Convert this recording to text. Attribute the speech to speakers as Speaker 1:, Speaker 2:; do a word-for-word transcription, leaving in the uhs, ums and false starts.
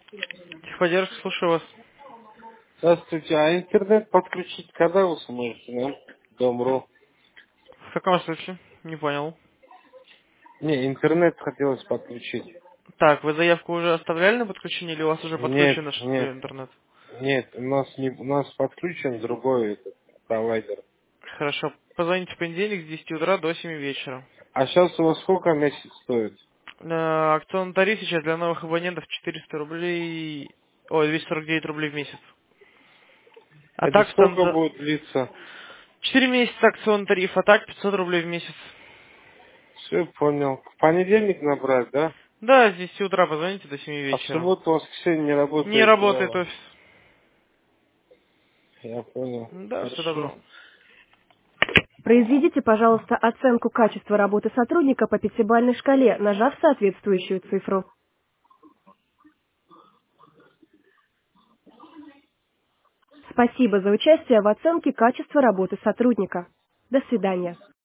Speaker 1: Техподдержка, слушаю вас.
Speaker 2: Здравствуйте, а интернет подключить когда вы сможете, да? Дом.ру.
Speaker 1: В каком случае? Не понял.
Speaker 2: Не, интернет хотелось подключить.
Speaker 1: Так, вы заявку уже оставляли на подключение или у вас уже
Speaker 2: Нет,
Speaker 1: подключен наш
Speaker 2: нет,
Speaker 1: интернет?
Speaker 2: нет, у нас не, у нас подключен другой этот провайдер.
Speaker 1: Хорошо. Позвоните в понедельник с десяти утра до семи вечера.
Speaker 2: А сейчас у вас сколько месяц стоит?
Speaker 1: Э, Акционный тариф сейчас для новых абонентов четыреста рублей... Ой, двести сорок девять рублей в месяц. А
Speaker 2: Это
Speaker 1: так
Speaker 2: сколько
Speaker 1: стандарт...
Speaker 2: будет длиться?
Speaker 1: четыре месяца акционный тариф, а так пятьсот рублей в месяц.
Speaker 2: Все, понял. В понедельник набрать, да?
Speaker 1: Да, с десяти утра позвоните до семи
Speaker 2: А в
Speaker 1: вечера.
Speaker 2: субботу, воскресенье не
Speaker 1: Не
Speaker 2: работает
Speaker 1: работает
Speaker 2: зала.
Speaker 1: офис.
Speaker 2: Я понял.
Speaker 1: Да, все
Speaker 2: Хорошо.
Speaker 1: добро.
Speaker 3: Произведите, пожалуйста, оценку качества работы сотрудника по пятибалльной шкале, нажав соответствующую цифру. Спасибо за участие в оценке качества работы сотрудника. До свидания.